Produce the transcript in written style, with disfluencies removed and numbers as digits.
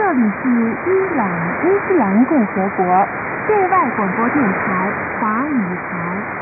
这里是伊朗伊斯兰共和国对外广播电台华语台。